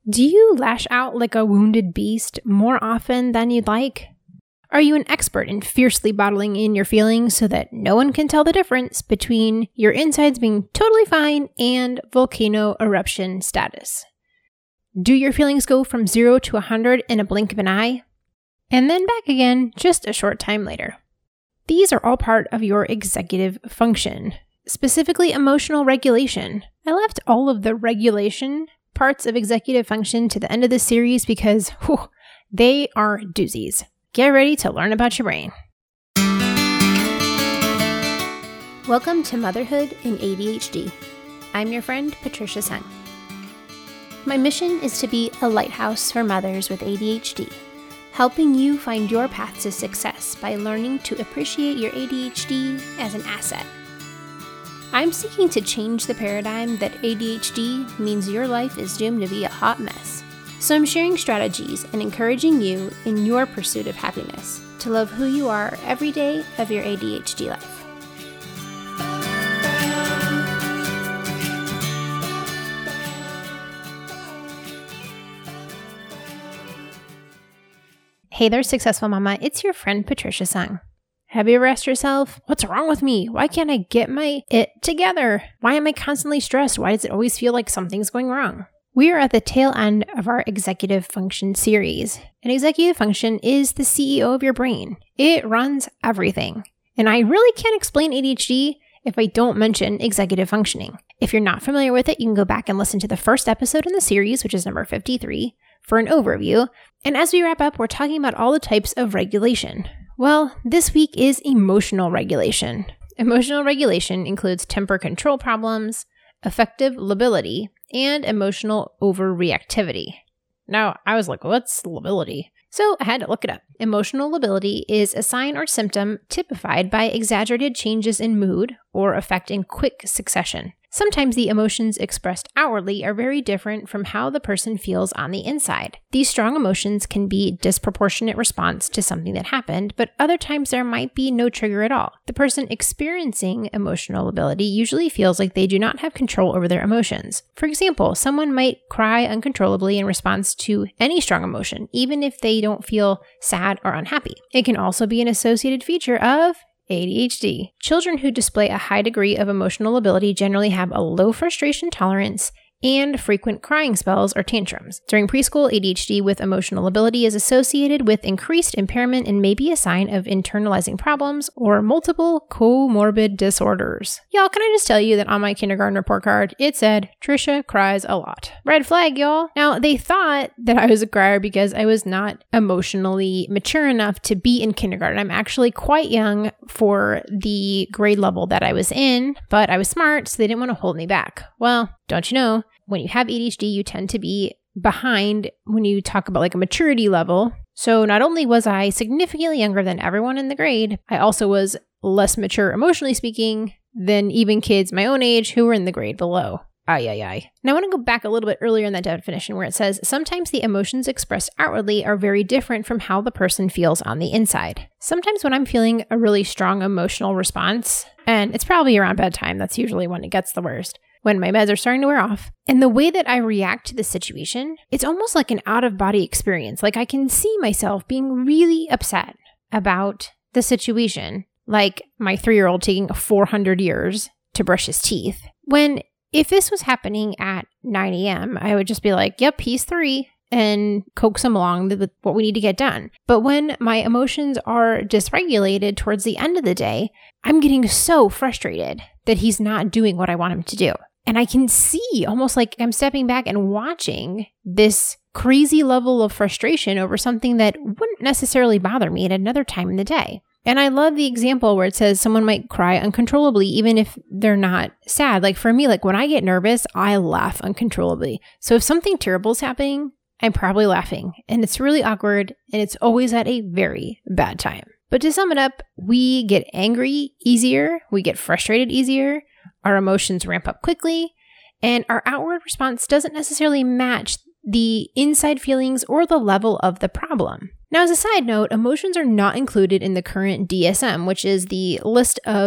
Do you lash out like a wounded beast more often than you'd like? Are you an expert in fiercely bottling in your feelings so that no one can tell the difference between your insides being totally fine and volcano eruption status? Do your feelings go from 0 to 100 in a blink of an eye? And then back again just a short time later. These are all part of your executive function, specifically emotional regulation. I left all of the regulation parts of executive function to the end of this series because they are doozies. Get ready to learn about your brain. Welcome to Motherhood and ADHD. I'm your friend, Patricia Sung. My mission is to be a lighthouse for mothers with ADHD, helping you find your path to success by learning to appreciate your ADHD as an asset. I'm seeking to change the paradigm that ADHD means your life is doomed to be a hot mess. So I'm sharing strategies and encouraging you in your pursuit of happiness to love who you are every day of your ADHD life. Hey there, Successful Mama. It's your friend, Patricia Sung. Have you ever asked yourself, what's wrong with me? Why can't I get my it together? Why am I constantly stressed? Why does it always feel like something's going wrong? We are at the tail end of our executive function series. An executive function is the CEO of your brain. It runs everything. And I really can't explain ADHD if I don't mention executive functioning. If you're not familiar with it, you can go back and listen to the first episode in the series, which is number 53, for an overview. And as we wrap up, we're talking about all the types of regulation. Well, this week is emotional regulation. Emotional regulation includes temper control problems, affective lability, and emotional overreactivity. Now, I was like, what's lability? So I had to look it up. Emotional lability is a sign or symptom typified by exaggerated changes in mood or affect in quick succession. Sometimes the emotions expressed outwardly are very different from how the person feels on the inside. These strong emotions can be disproportionate response to something that happened, but other times there might be no trigger at all. The person experiencing emotional lability usually feels like they do not have control over their emotions. For example, someone might cry uncontrollably in response to any strong emotion, even if they don't feel sad or unhappy. It can also be an associated feature of ADHD. Children who display a high degree of emotional lability generally have a low frustration tolerance and frequent crying spells or tantrums. During preschool, ADHD with emotional lability is associated with increased impairment and may be a sign of internalizing problems or multiple comorbid disorders. Y'all, can I just tell you that on my kindergarten report card, it said, Trisha cries a lot. Red flag, y'all. Now, they thought that I was a crier because I was not emotionally mature enough to be in kindergarten. I'm actually quite young for the grade level that I was in, but I was smart, so they didn't want to hold me back. Well, don't you know, when you have ADHD, you tend to be behind when you talk about like a maturity level. So not only was I significantly younger than everyone in the grade, I also was less mature emotionally speaking than even kids my own age who were in the grade below. Ay. Now I want to go back a little bit earlier in that definition where it says, sometimes the emotions expressed outwardly are very different from how the person feels on the inside. Sometimes when I'm feeling a really strong emotional response, and it's probably around bedtime, that's usually when it gets the worst, when my meds are starting to wear off, and the way that I react to the situation, it's almost like an out-of-body experience. Like I can see myself being really upset about the situation, like my 3-year-old taking 400 years to brush his teeth. When if this was happening at 9 a.m., I would just be like, yep, he's 3, and coax him along with what we need to get done. But when my emotions are dysregulated towards the end of the day, I'm getting so frustrated that he's not doing what I want him to do. And I can see almost like I'm stepping back and watching this crazy level of frustration over something that wouldn't necessarily bother me at another time in the day. And I love the example where it says someone might cry uncontrollably even if they're not sad. Like for me, like when I get nervous, I laugh uncontrollably. So if something terrible is happening, I'm probably laughing. And it's really awkward and it's always at a very bad time. But to sum it up, we get angry easier, we get frustrated easier, our emotions ramp up quickly, and our outward response doesn't necessarily match the inside feelings or the level of the problem. Now, as a side note, emotions are not included in the current DSM, which is the list of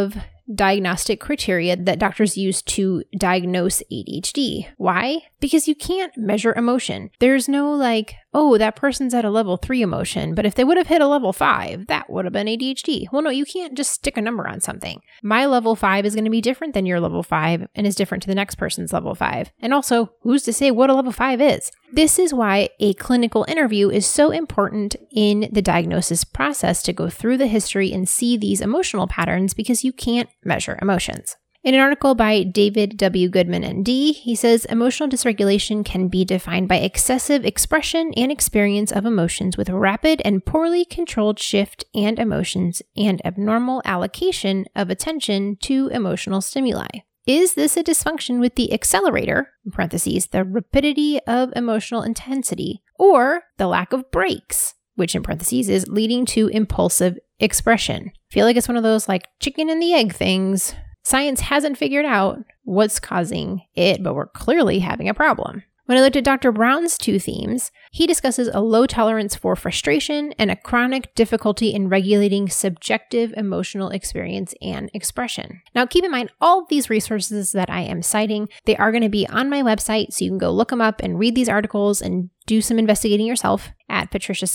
diagnostic criteria that doctors use to diagnose ADHD. Why? Because you can't measure emotion. There's no like, oh, that person's at a level 3 emotion, but if they would have hit a level 5, that would have been ADHD. Well, no, you can't just stick a number on something. My level 5 is going to be different than your level 5 and is different to the next person's level 5. And also, who's to say what a level 5 is? This is why a clinical interview is so important in the diagnosis process, to go through the history and see these emotional patterns, because you can't measure emotions. In an article by David W. Goodman, MD, he says emotional dysregulation can be defined by excessive expression and experience of emotions with rapid and poorly controlled shift and emotions and abnormal allocation of attention to emotional stimuli. Is this a dysfunction with the accelerator, in parentheses, the rapidity of emotional intensity, or the lack of brakes, which in parentheses is leading to impulsive expression? I feel like it's one of those like chicken and the egg things. Science hasn't figured out what's causing it, but we're clearly having a problem. When I looked at Dr. Brown's 2 themes, he discusses a low tolerance for frustration and a chronic difficulty in regulating subjective emotional experience and expression. Now, keep in mind, all of these resources that I am citing, they are going to be on my website, so you can go look them up and read these articles and do some investigating yourself at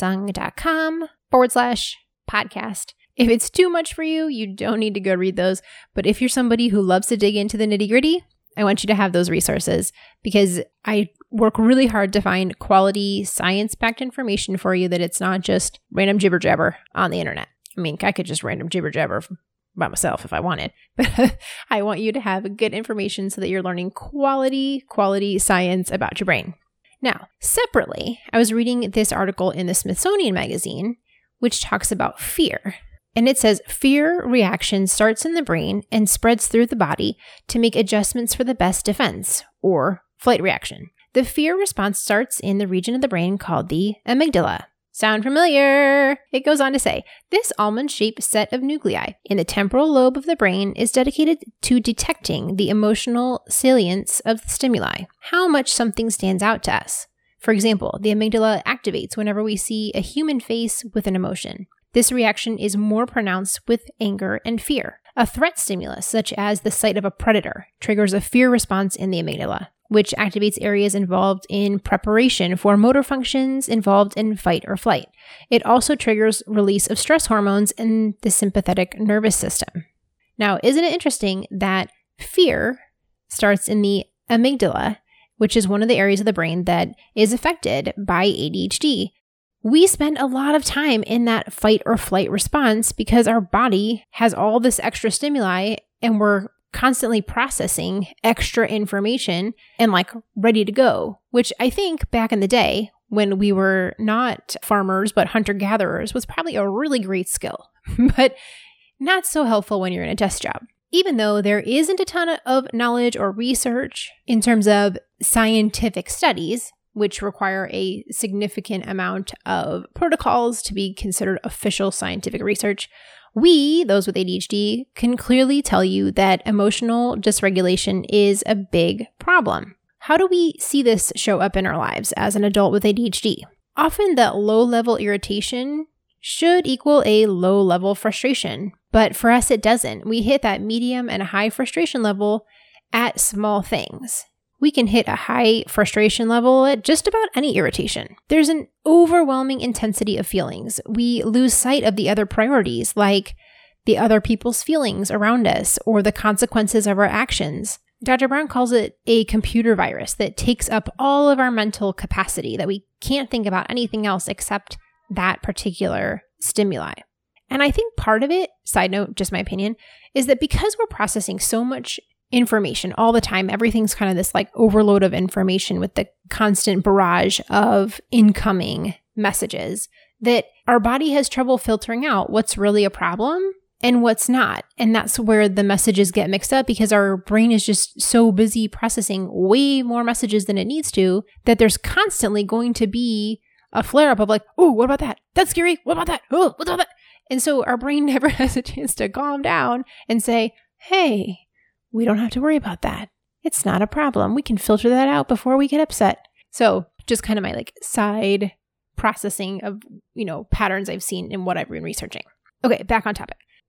patriciasung.com/podcast. If it's too much for you, you don't need to go read those. But if you're somebody who loves to dig into the nitty-gritty, I want you to have those resources, because I work really hard to find quality science-backed information for you, that it's not just random jibber-jabber on the internet. I mean, I could just random jibber-jabber by myself if I wanted, but I want you to have good information so that you're learning quality science about your brain. Now, separately, I was reading this article in the Smithsonian Magazine, which talks about fear. And it says, fear reaction starts in the brain and spreads through the body to make adjustments for the best defense, or flight reaction. The fear response starts in the region of the brain called the amygdala. Sound familiar? It goes on to say, this almond-shaped set of nuclei in the temporal lobe of the brain is dedicated to detecting the emotional salience of the stimuli, how much something stands out to us. For example, the amygdala activates whenever we see a human face with an emotion. This reaction is more pronounced with anger and fear. A threat stimulus, such as the sight of a predator, triggers a fear response in the amygdala, which activates areas involved in preparation for motor functions involved in fight or flight. It also triggers release of stress hormones in the sympathetic nervous system. Now, isn't it interesting that fear starts in the amygdala, which is one of the areas of the brain that is affected by ADHD? We spend a lot of time in that fight or flight response because our body has all this extra stimuli and we're constantly processing extra information and like ready to go, which I think back in the day when we were not farmers but hunter-gatherers was probably a really great skill, but not so helpful when you're in a desk job. Even though there isn't a ton of knowledge or research in terms of scientific studies, which require a significant amount of protocols to be considered official scientific research, we, those with ADHD, can clearly tell you that emotional dysregulation is a big problem. How do we see this show up in our lives as an adult with ADHD? Often that low-level irritation should equal a low-level frustration, but for us it doesn't. We hit that medium and high frustration level at small things. We can hit a high frustration level at just about any irritation. There's an overwhelming intensity of feelings. We lose sight of the other priorities, like the other people's feelings around us or the consequences of our actions. Dr. Brown calls it a computer virus that takes up all of our mental capacity, that we can't think about anything else except that particular stimuli. And I think part of it, side note, just my opinion, is that because we're processing so much information all the time, everything's kind of this like overload of information with the constant barrage of incoming messages, that our body has trouble filtering out what's really a problem and what's not. And that's where the messages get mixed up, because our brain is just so busy processing way more messages than it needs to, that there's constantly going to be a flare up of like, oh, what about that? That's scary. What about that? Oh, what's about that? And so our brain never has a chance to calm down and say, hey, we don't have to worry about that. It's not a problem. We can filter that out before we get upset. So just kind of my like side processing of, patterns I've seen in what I've been researching. Okay, back on topic.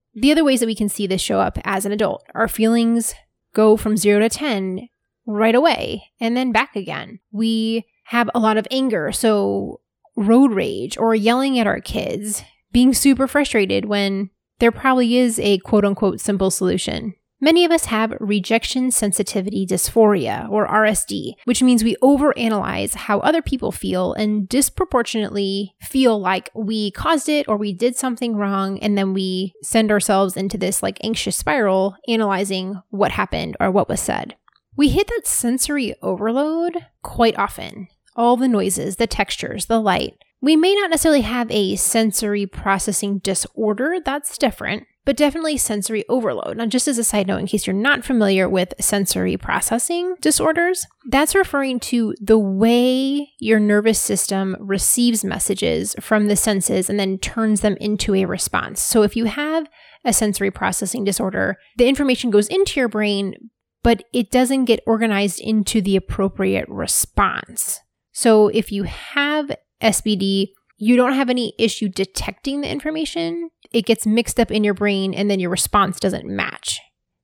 The other ways that we can see this show up as an adult, our feelings go from 0 to 10 right away and then back again. We have a lot of anger, so road rage or yelling at our kids, being super frustrated when there probably is a quote unquote simple solution. Many of us have rejection sensitivity dysphoria, or RSD, which means we overanalyze how other people feel and disproportionately feel like we caused it or we did something wrong, and then we send ourselves into this like anxious spiral, analyzing what happened or what was said. We hit that sensory overload quite often. All the noises, the textures, the light. We may not necessarily have a sensory processing disorder, that's different, but definitely sensory overload. Now, just as a side note, in case you're not familiar with sensory processing disorders, that's referring to the way your nervous system receives messages from the senses and then turns them into a response. So if you have a sensory processing disorder, the information goes into your brain, but it doesn't get organized into the appropriate response. So if you have SBD, you don't have any issue detecting the information. It gets mixed up in your brain and then your response doesn't match.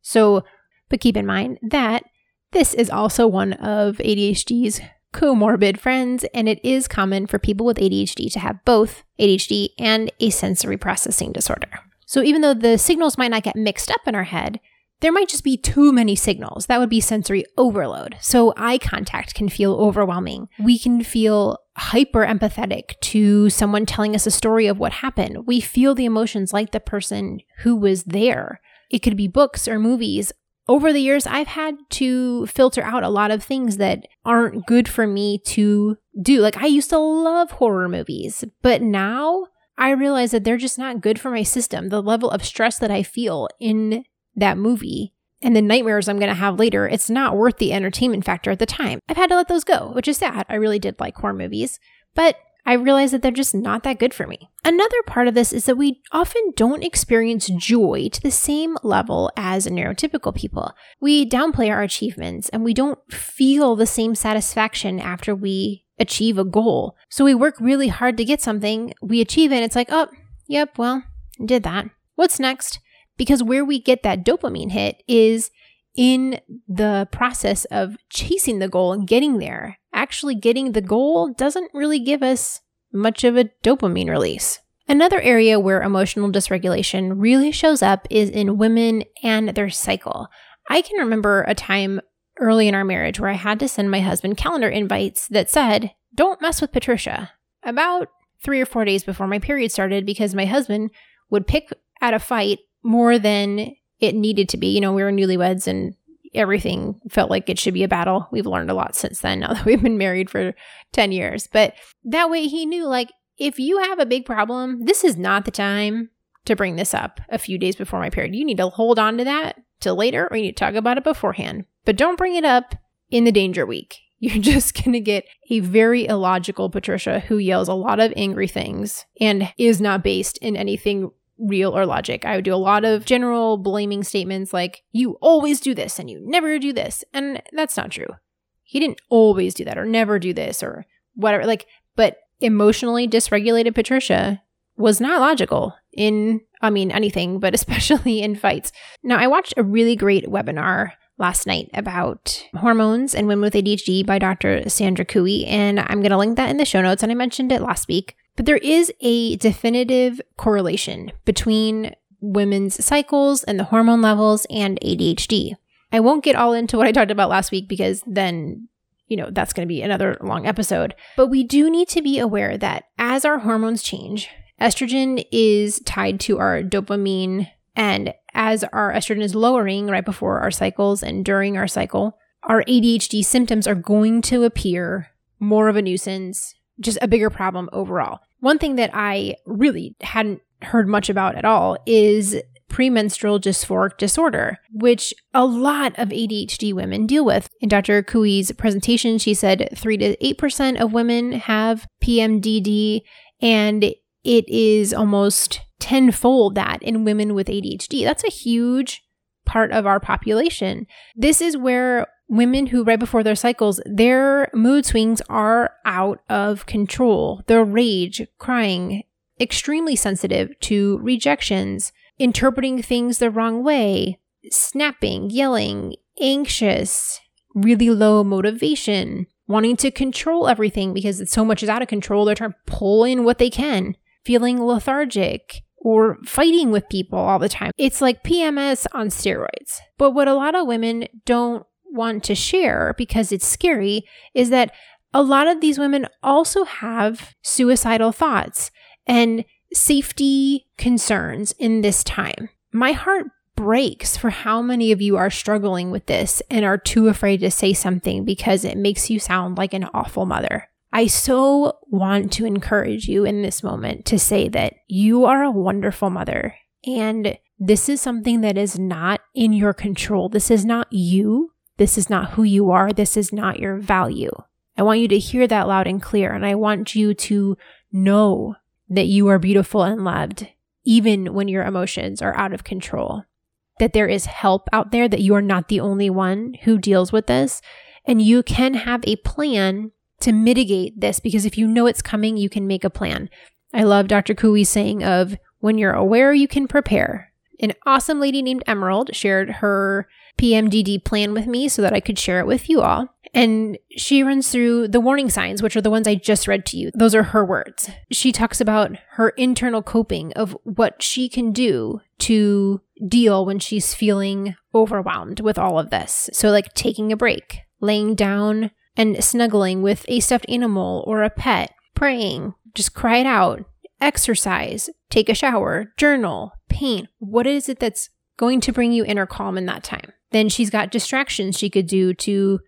But keep in mind that this is also one of ADHD's comorbid friends, and it is common for people with ADHD to have both ADHD and a sensory processing disorder. So even though the signals might not get mixed up in our head, there might just be too many signals. That would be sensory overload. So eye contact can feel overwhelming. We can feel hyper empathetic to someone telling us a story of what happened. We feel the emotions like the person who was there. It could be books or movies. Over the years, I've had to filter out a lot of things that aren't good for me to do. Like, I used to love horror movies, but now I realize that they're just not good for my system. The level of stress that I feel in that movie and the nightmares I'm going to have later, it's not worth the entertainment factor at the time. I've had to let those go, which is sad. I really did like horror movies, but I realized that they're just not that good for me. Another part of this is that we often don't experience joy to the same level as neurotypical people. We downplay our achievements and we don't feel the same satisfaction after we achieve a goal. So we work really hard to get something, we achieve it, and it's like, oh, yep, well, did that. What's next? Because where we get that dopamine hit is in the process of chasing the goal and getting there. Actually getting the goal doesn't really give us much of a dopamine release. Another area where emotional dysregulation really shows up is in women and their cycle. I can remember a time early in our marriage where I had to send my husband calendar invites that said, "Don't mess with Patricia," about 3 or 4 days before my period started, because my husband would pick at a fight more than it needed to be. You know, we were newlyweds and everything felt like it should be a battle. We've learned a lot since then, now that we've been married for 10 years. But that way he knew, like, if you have a big problem, this is not the time to bring this up a few days before my period. You need to hold on to that till later, or you need to talk about it beforehand. But don't bring it up in the danger week. You're just going to get a very illogical Patricia who yells a lot of angry things and is not based in anything real or logic. I would do a lot of general blaming statements like, "You always do this and you never do this." And that's not true. He didn't always do that or never do this or whatever. But emotionally dysregulated Patricia was not logical in, anything, but especially in fights. Now, I watched a really great webinar last night about hormones and women with ADHD by Dr. Sandra Cooey, and I'm going to link that in the show notes, and I mentioned it last week. But there is a definitive correlation between women's cycles and the hormone levels and ADHD. I won't get all into what I talked about last week because then, that's going to be another long episode. But we do need to be aware that as our hormones change, estrogen is tied to our dopamine, and as our estrogen is lowering right before our cycles and during our cycle, our ADHD symptoms are going to appear more of a nuisance, just a bigger problem overall. One thing that I really hadn't heard much about at all is premenstrual dysphoric disorder, which a lot of ADHD women deal with. In Dr. Cooey's presentation, she said 3 to 8% of women have PMDD, and it is almost tenfold that in women with ADHD. That's a huge part of our population. This is where women who right before their cycles, their mood swings are out of control. Their rage, crying, extremely sensitive to rejections, interpreting things the wrong way, snapping, yelling, anxious, really low motivation, wanting to control everything because so much is out of control. They're trying to pull in what they can, feeling lethargic, or fighting with people all the time. It's like PMS on steroids. But what a lot of women don't want to share because it's scary is that a lot of these women also have suicidal thoughts and safety concerns in this time. My heart breaks for how many of you are struggling with this and are too afraid to say something because it makes you sound like an awful mother. I so want to encourage you in this moment to say that you are a wonderful mother, and this is something that is not in your control. This is not you. This is not who you are. This is not your value. I want you to hear that loud and clear, and I want you to know that you are beautiful and loved, even when your emotions are out of control. That there is help out there, that you are not the only one who deals with this, and you can have a plan to mitigate this, because if you know it's coming, you can make a plan. I love Dr. Couey's saying of, when you're aware, you can prepare. An awesome lady named Emerald shared her PMDD plan with me so that I could share it with you all. And she runs through the warning signs, which are the ones I just read to you. Those are her words. She talks about her internal coping of what she can do to deal when she's feeling overwhelmed with all of this. So like taking a break, laying down and snuggling with a stuffed animal or a pet, praying, just cry it out, exercise, take a shower, journal, paint. What is it that's going to bring you inner calm in that time? Then she's got distractions she could do to,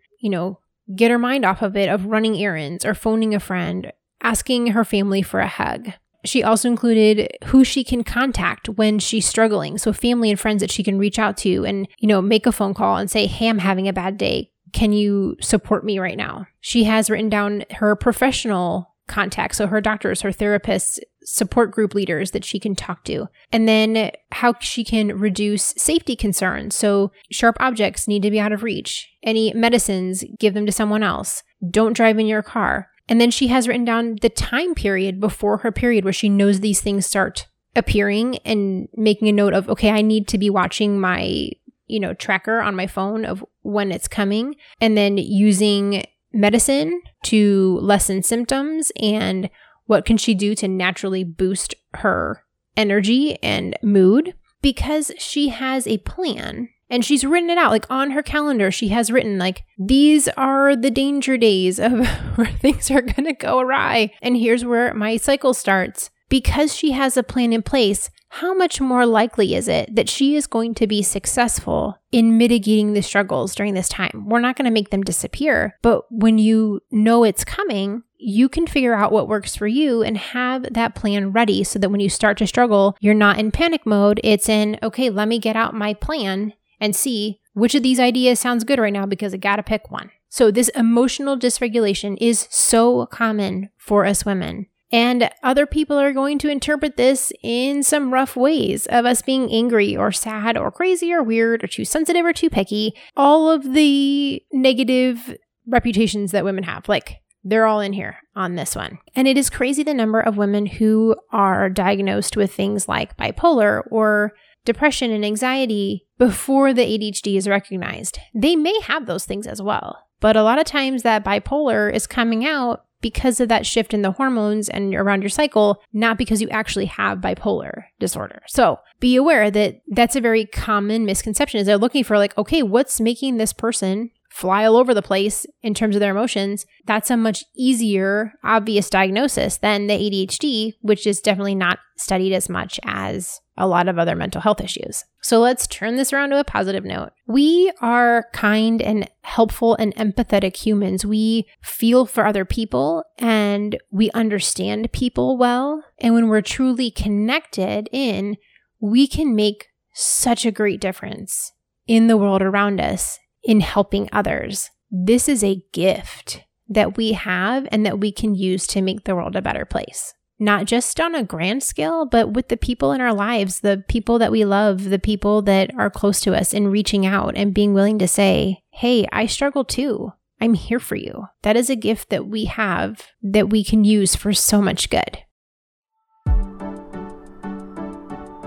get her mind off of it, of running errands or phoning a friend, asking her family for a hug. She also included who she can contact when she's struggling. So family and friends that she can reach out to and, make a phone call and say, hey, I'm having a bad day. Can you support me right now? She has written down her professional contacts, so her doctors, her therapists, support group leaders that she can talk to. And then how she can reduce safety concerns. So sharp objects need to be out of reach. Any medicines, give them to someone else. Don't drive in your car. And then she has written down the time period before her period where she knows these things start appearing and making a note of, okay, I need to be watching my tracker on my phone of when it's coming, and then using medicine to lessen symptoms and what can she do to naturally boost her energy and mood, because she has a plan and she's written it out. Like on her calendar, she has written like, these are the danger days of where things are going to go awry. And here's where my cycle starts. Because she has a plan in place, how much more likely is it that she is going to be successful in mitigating the struggles during this time? We're not going to make them disappear, but when you know it's coming, you can figure out what works for you and have that plan ready so that when you start to struggle, you're not in panic mode. It's in, okay, let me get out my plan and see which of these ideas sounds good right now because I got to pick one. So this emotional dysregulation is so common for us women. And other people are going to interpret this in some rough ways of us being angry or sad or crazy or weird or too sensitive or too picky. All of the negative reputations that women have, like they're all in here on this one. And it is crazy the number of women who are diagnosed with things like bipolar or depression and anxiety before the ADHD is recognized. They may have those things as well, but a lot of times that bipolar is coming out because of that shift in the hormones and around your cycle, not because you actually have bipolar disorder. So be aware that that's a very common misconception, is they're looking for like, okay, what's making this person fly all over the place in terms of their emotions? That's a much easier, obvious diagnosis than the ADHD, which is definitely not studied as much as a lot of other mental health issues. So let's turn this around to a positive note. We are kind and helpful and empathetic humans. We feel for other people and we understand people well. And when we're truly connected in, we can make such a great difference in the world around us in helping others. This is a gift that we have and that we can use to make the world a better place. Not just on a grand scale, but with the people in our lives, the people that we love, the people that are close to us, and reaching out and being willing to say, hey, I struggle too. I'm here for you. That is a gift that we have that we can use for so much good.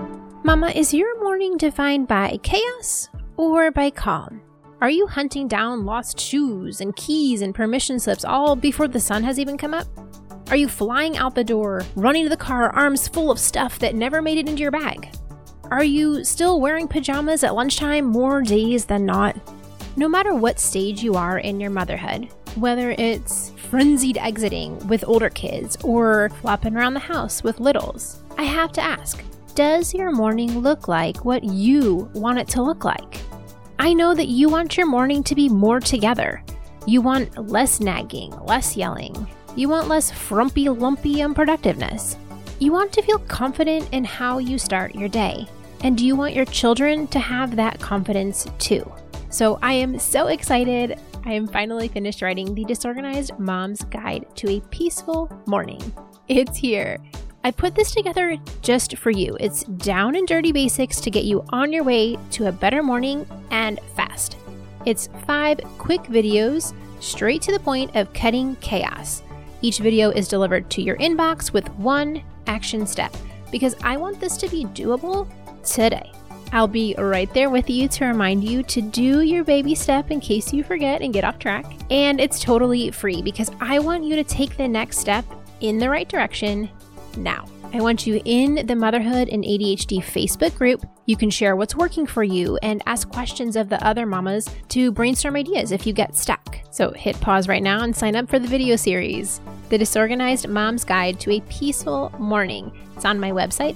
Mama, is your morning defined by chaos or by calm? Are you hunting down lost shoes and keys and permission slips all before the sun has even come up? Are you flying out the door, running to the car, arms full of stuff that never made it into your bag? Are you still wearing pajamas at lunchtime more days than not? No matter what stage you are in your motherhood, whether it's frenzied exiting with older kids or flopping around the house with littles, I have to ask, does your morning look like what you want it to look like? I know that you want your morning to be more together. You want less nagging, less yelling. You want less frumpy, lumpy unproductiveness. You want to feel confident in how you start your day. And you want your children to have that confidence too. So I am so excited. I am finally finished writing the Disorganized Mom's Guide to a Peaceful Morning. It's here. I put this together just for you. It's down and dirty basics to get you on your way to a better morning and fast. It's 5 quick videos straight to the point of cutting chaos. Each video is delivered to your inbox with 1 action step because I want this to be doable today. I'll be right there with you to remind you to do your baby step in case you forget and get off track. And it's totally free because I want you to take the next step in the right direction now. I want you in the Motherhood and ADHD Facebook group. You can share what's working for you and ask questions of the other mamas to brainstorm ideas if you get stuck. So hit pause right now and sign up for the video series, The Disorganized Mom's Guide to a Peaceful Morning. It's on my website,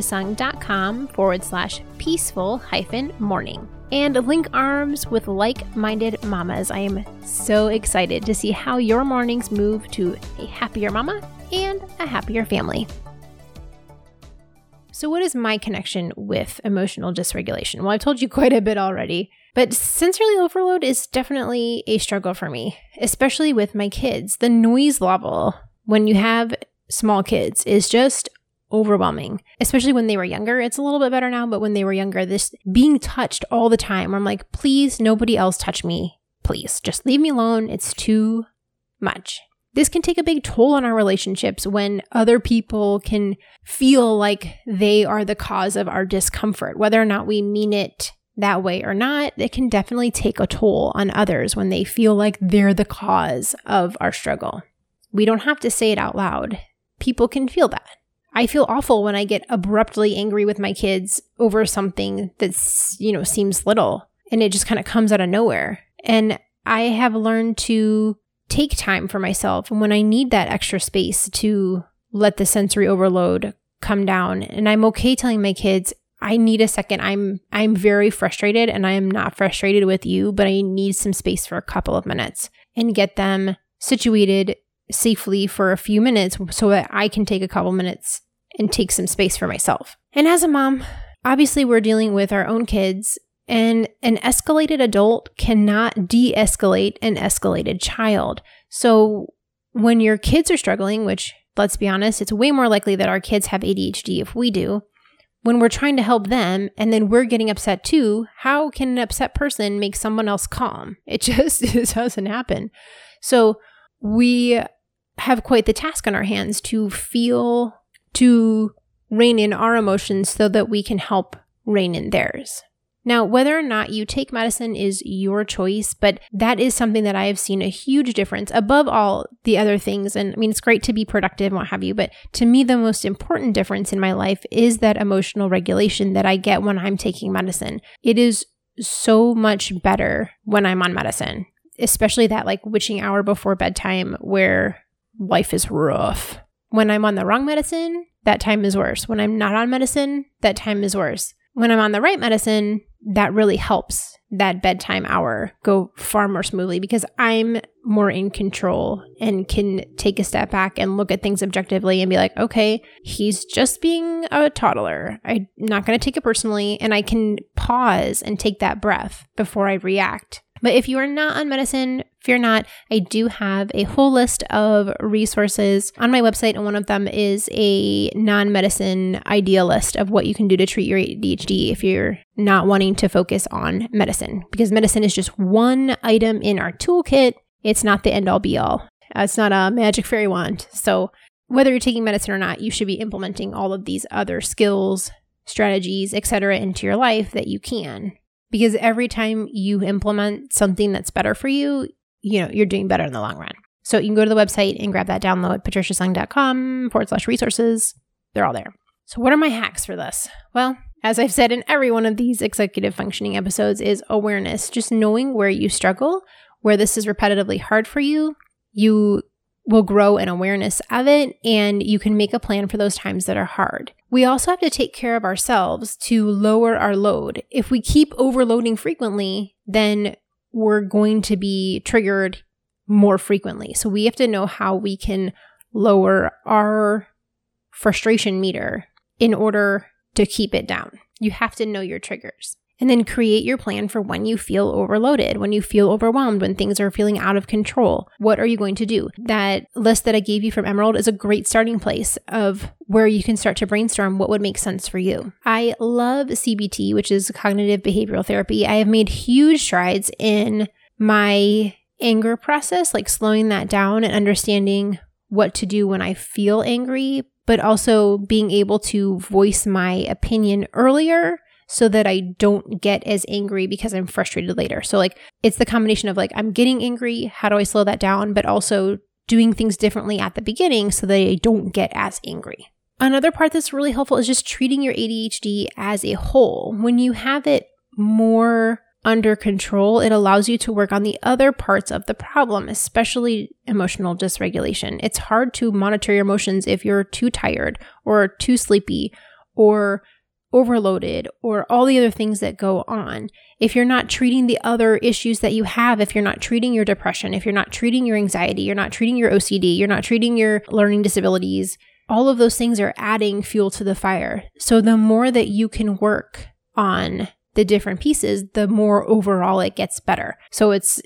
patriciasung.com/peaceful-morning. And link arms with like-minded mamas. I am so excited to see how your mornings move to a happier mama and a happier family. So what is my connection with emotional dysregulation? Well, I've told you quite a bit already, but sensory overload is definitely a struggle for me, especially with my kids. The noise level when you have small kids is just overwhelming, especially when they were younger. It's a little bit better now, but when they were younger, this being touched all the time, I'm like, please, nobody else touch me. Please, just leave me alone. It's too much. This can take a big toll on our relationships when other people can feel like they are the cause of our discomfort. Whether or not we mean it that way or not, it can definitely take a toll on others when they feel like they're the cause of our struggle. We don't have to say it out loud. People can feel that. I feel awful when I get abruptly angry with my kids over something that's, seems little and it just kind of comes out of nowhere. And I have learned to take time for myself and when I need that extra space to let the sensory overload come down. And I'm okay telling my kids, I need a second. I'm very frustrated and I am not frustrated with you, but I need some space for a couple of minutes and get them situated safely for a few minutes so that I can take a couple minutes and take some space for myself. And as a mom, obviously we're dealing with our own kids. And an escalated adult cannot de-escalate an escalated child. So when your kids are struggling, which let's be honest, it's way more likely that our kids have ADHD if we do, when we're trying to help them and then we're getting upset too, how can an upset person make someone else calm? It just doesn't happen. So we have quite the task on our hands to rein in our emotions so that we can help rein in theirs. Now, whether or not you take medicine is your choice, but that is something that I have seen a huge difference above all the other things. And I mean, it's great to be productive and what have you, but to me, the most important difference in my life is that emotional regulation that I get when I'm taking medicine. It is so much better when I'm on medicine, especially that like witching hour before bedtime where life is rough. When I'm on the wrong medicine, that time is worse. When I'm not on medicine, that time is worse. When I'm on the right medicine, that really helps that bedtime hour go far more smoothly because I'm more in control and can take a step back and look at things objectively and be like, okay, he's just being a toddler. I'm not going to take it personally. And I can pause and take that breath before I react. But if you are not on medicine, fear not. I do have a whole list of resources on my website, and one of them is a non-medicine idea list of what you can do to treat your ADHD if you're not wanting to focus on medicine. Because medicine is just one item in our toolkit. It's not the end-all be-all. It's not a magic fairy wand. So whether you're taking medicine or not, you should be implementing all of these other skills, strategies, etc. into your life that you can. Because every time you implement something that's better for you, you're doing better in the long run. So you can go to the website and grab that download, patriciasung.com/resources. They're all there. So what are my hacks for this? Well, as I've said in every one of these executive functioning episodes, is awareness. Just knowing where you struggle, where this is repetitively hard for you. You will grow an awareness of it, and you can make a plan for those times that are hard. We also have to take care of ourselves to lower our load. If we keep overloading frequently, then we're going to be triggered more frequently. So we have to know how we can lower our frustration meter in order to keep it down. You have to know your triggers. And then create your plan for when you feel overloaded, when you feel overwhelmed, when things are feeling out of control. What are you going to do? That list that I gave you from Emerald is a great starting place of where you can start to brainstorm what would make sense for you. I love CBT, which is cognitive behavioral therapy. I have made huge strides in my anger process, like slowing that down and understanding what to do when I feel angry, but also being able to voice my opinion earlier so that I don't get as angry because I'm frustrated later. So it's the combination of I'm getting angry, how do I slow that down, but also doing things differently at the beginning so that I don't get as angry. Another part that's really helpful is just treating your ADHD as a whole. When you have it more under control, it allows you to work on the other parts of the problem, especially emotional dysregulation. It's hard to monitor your emotions if you're too tired or too sleepy or overloaded or all the other things that go on. If you're not treating the other issues that you have, if you're not treating your depression, if you're not treating your anxiety, you're not treating your OCD, you're not treating your learning disabilities, all of those things are adding fuel to the fire. So the more that you can work on the different pieces, the more overall it gets better. So it's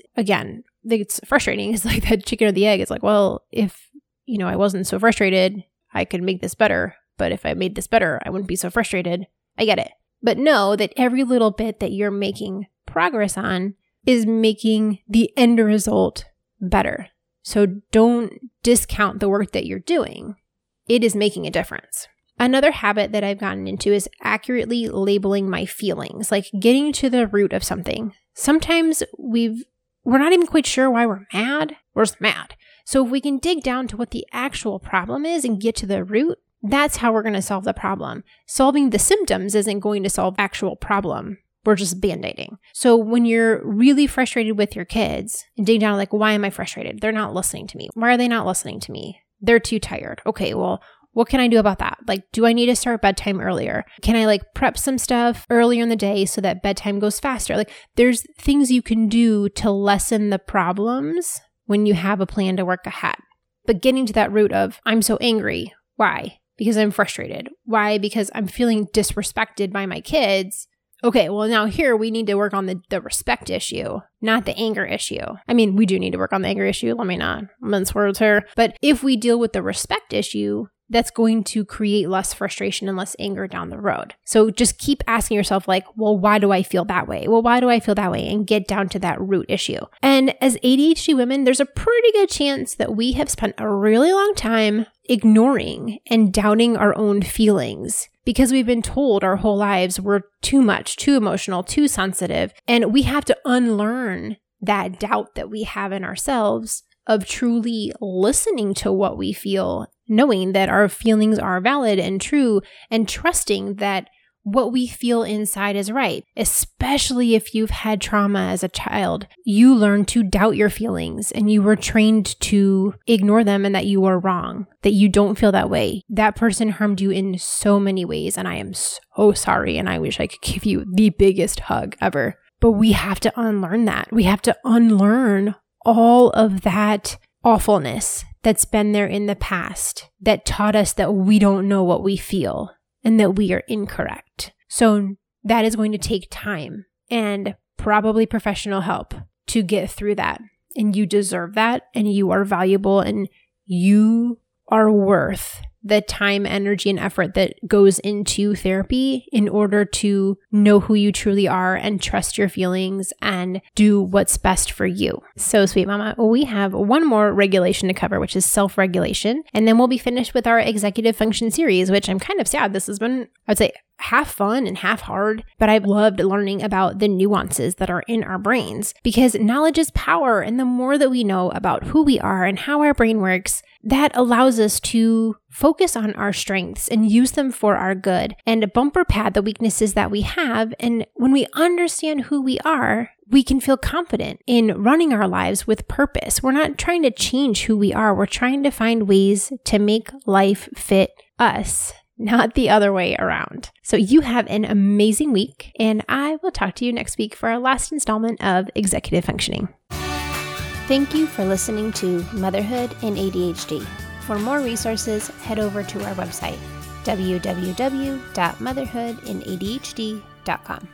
frustrating. It's like that chicken or the egg. It's well, if, I wasn't so frustrated, I could make this better. But if I made this better, I wouldn't be so frustrated. I get it. But know that every little bit that you're making progress on is making the end result better. So don't discount the work that you're doing. It is making a difference. Another habit that I've gotten into is accurately labeling my feelings, getting to the root of something. Sometimes we're not even quite sure why we're mad. We're just mad. So if we can dig down to what the actual problem is and get to the root, that's how we're going to solve the problem. Solving the symptoms isn't going to solve actual problem. We're just band-aiding. So when you're really frustrated with your kids and dig down why am I frustrated? They're not listening to me. Why are they not listening to me? They're too tired. Okay, well, what can I do about that? Do I need to start bedtime earlier? Can I prep some stuff earlier in the day so that bedtime goes faster? There's things you can do to lessen the problems when you have a plan to work ahead. But getting to that root of, I'm so angry. Why? Because I'm frustrated. Why? Because I'm feeling disrespected by my kids. Okay, well now here we need to work on the respect issue, not the anger issue. I mean, we do need to work on the anger issue. Let me not mince words here. But if we deal with the respect issue, that's going to create less frustration and less anger down the road. So just keep asking yourself well, why do I feel that way? Well, why do I feel that way? And get down to that root issue. And as ADHD women, there's a pretty good chance that we have spent a really long time ignoring and doubting our own feelings because we've been told our whole lives we're too much, too emotional, too sensitive. And we have to unlearn that doubt that we have in ourselves of truly listening to what we feel, knowing that our feelings are valid and true, and trusting that what we feel inside is right. Especially if you've had trauma as a child, you learn to doubt your feelings and you were trained to ignore them and that you are wrong, that you don't feel that way. That person harmed you in so many ways, and I am so sorry, and I wish I could give you the biggest hug ever. But we have to unlearn that. We have to unlearn all of that awfulness that's been there in the past that taught us that we don't know what we feel and that we are incorrect. So that is going to take time and probably professional help to get through that. And you deserve that, and you are valuable, and you are worth the time, energy, and effort that goes into therapy in order to know who you truly are and trust your feelings and do what's best for you. So sweet mama, we have one more regulation to cover, which is self-regulation. And then we'll be finished with our executive function series, which I'm kind of sad. This has been, I'd say, half fun and half hard, but I've loved learning about the nuances that are in our brains because knowledge is power. And the more that we know about who we are and how our brain works, that allows us to focus on our strengths and use them for our good and bumper pad the weaknesses that we have. And when we understand who we are, we can feel confident in running our lives with purpose. We're not trying to change who we are. We're trying to find ways to make life fit us, not the other way around. So you have an amazing week, and I will talk to you next week for our last installment of Executive Functioning. Thank you for listening to Motherhood and ADHD. For more resources, head over to our website, www.motherhoodandadhd.com.